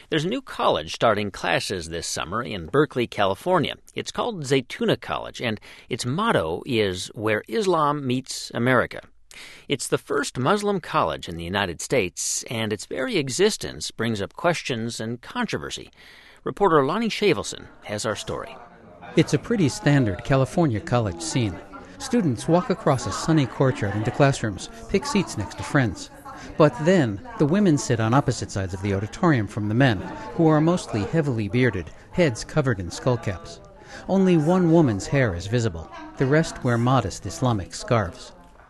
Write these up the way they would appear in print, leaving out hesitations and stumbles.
There's a new college starting classes this summer in Berkeley, California. It's called Zaytuna College, and its motto is Where Islam Meets America. It's the first Muslim college in the United States, and its very existence brings up questions and controversy. Reporter Lonnie Shavelson has our story. It's a pretty standard California college scene. Students walk across a sunny courtyard into classrooms, pick seats next to friends. But then, the women sit on opposite sides of the auditorium from the men, who are mostly heavily bearded, heads covered in skullcaps. Only one woman's hair is visible. The rest wear modest Islamic scarves.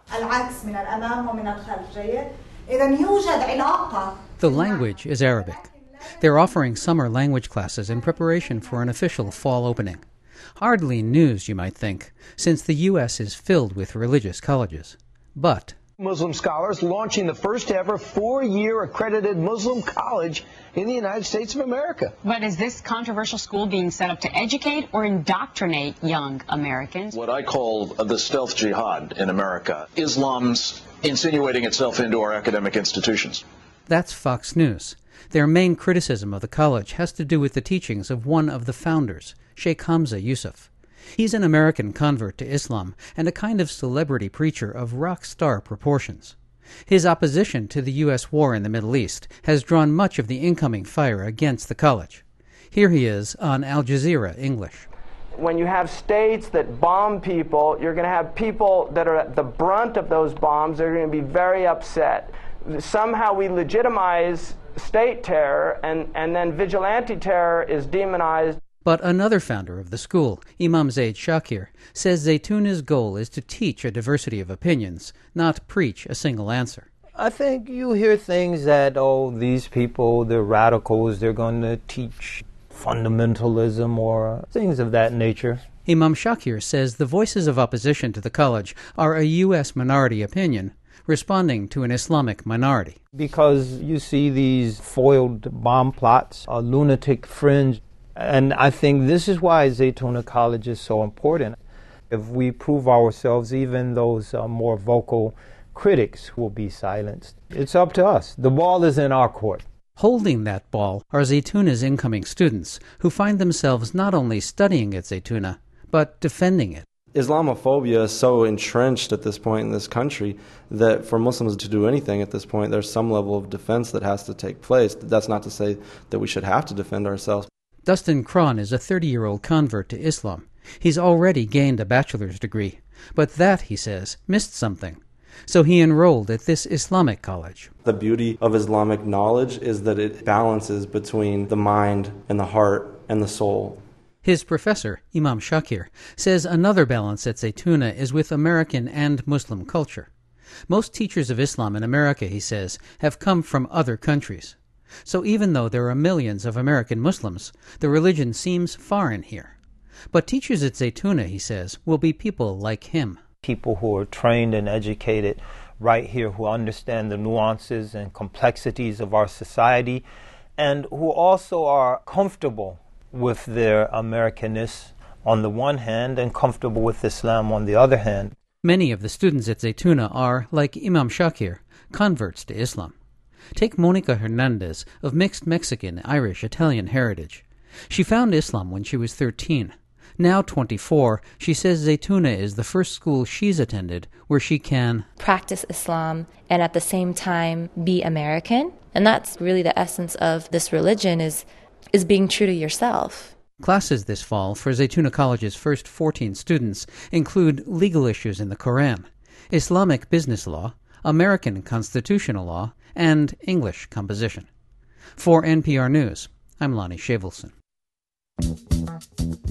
The language is Arabic. They're offering summer language classes in preparation for an official fall opening. Hardly news, you might think, since the U.S. is filled with religious colleges. But Muslim scholars launching the first ever 4-year accredited Muslim college in the United States of America. But is this controversial school being set up to educate or indoctrinate young Americans? What I call the stealth jihad in America. Islam's insinuating itself into our academic institutions. That's Fox News. Their main criticism of the college has to do with the teachings of one of the founders, Sheikh Hamza Yusuf. He's an American convert to Islam and a kind of celebrity preacher of rock star proportions. His opposition to the U.S. war in the Middle East has drawn much of the incoming fire against the college. Here he is on Al Jazeera English. When you have states that bomb people, you're going to have people that are at the brunt of those bombs. They're going to be very upset. Somehow we legitimize state terror, and then vigilante terror is demonized. But another founder of the school, Imam Zaid Shakir, says Zaytuna's goal is to teach a diversity of opinions, not preach a single answer. I think you hear things that, these people, they're radicals, they're going to teach fundamentalism or things of that nature. Imam Shakir says the voices of opposition to the college are a U.S. minority opinion, responding to an Islamic minority. Because you see these foiled bomb plots, a lunatic fringe. And I think this is why Zaytuna College is so important. If we prove ourselves, even those more vocal critics will be silenced. It's up to us. The ball is in our court. Holding that ball are Zaytuna's incoming students, who find themselves not only studying at Zaytuna, but defending it. Islamophobia is so entrenched at this point in this country that for Muslims to do anything at this point, there's some level of defense that has to take place. That's not to say that we should have to defend ourselves. Dustin Cron is a 30-year-old convert to Islam. He's already gained a bachelor's degree, but that, he says, missed something. So he enrolled at this Islamic college. The beauty of Islamic knowledge is that it balances between the mind and the heart and the soul. His professor, Imam Shakir, says another balance at Zaytuna is with American and Muslim culture. Most teachers of Islam in America, he says, have come from other countries. So even though there are millions of American Muslims, the religion seems foreign here. But teachers at Zaytuna, he says, will be people like him. People who are trained and educated right here, who understand the nuances and complexities of our society, and who also are comfortable with their Americanness on the one hand and comfortable with Islam on the other hand. Many of the students at Zaytuna are, like Imam Shakir, converts to Islam. Take Monica Hernandez, of mixed Mexican, Irish, Italian heritage. She found Islam when she was 13. Now 24, she says Zaytuna is the first school she's attended where she can practice Islam and at the same time be American. And that's really the essence of this religion, is being true to yourself. Classes this fall for Zaytuna College's first 14 students include legal issues in the Quran, Islamic business law, American constitutional law, and English composition. For NPR News, I'm Lonnie Shavelson.